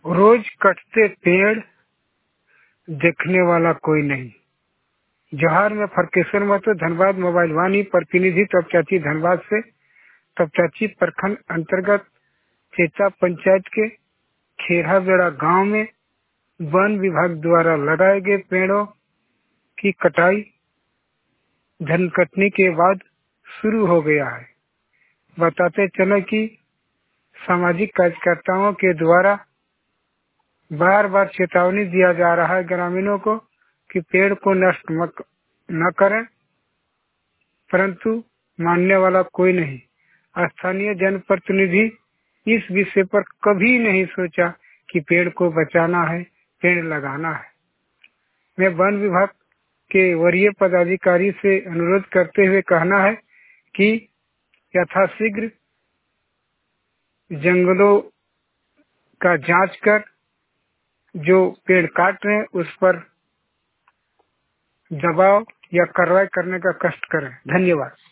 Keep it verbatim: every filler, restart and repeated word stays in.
रोज कटते पेड़ देखने वाला कोई नहीं। जोहार में फरकेश्वर महतो, धनबाद मोबाइल वाणी प्रतिनिधि तब चाची धनबाद से। तब चाची प्रखंड अंतर्गत चेचा पंचायत के खेरा बेड़ा गांव में वन विभाग द्वारा लगाए गए पेड़ों की कटाई धन कटने के बाद शुरू हो गया है। बताते चले कि सामाजिक कार्यकर्ताओं के द्वारा बार बार चेतावनी दिया जा रहा है ग्रामीणों को कि पेड़ को नष्ट न करें, परंतु मानने वाला कोई नहीं। स्थानीय जनप्रतिनिधि इस विषय पर कभी नहीं सोचा कि पेड़ को बचाना है, पेड़ लगाना है। मैं वन विभाग के वरीय पदाधिकारी से अनुरोध करते हुए कहना है कि यथाशीघ्र जंगलों का जांच कर जो पेड़ काट रहे हैं उस पर दबाव या कार्रवाई करने का कष्ट करें। धन्यवाद।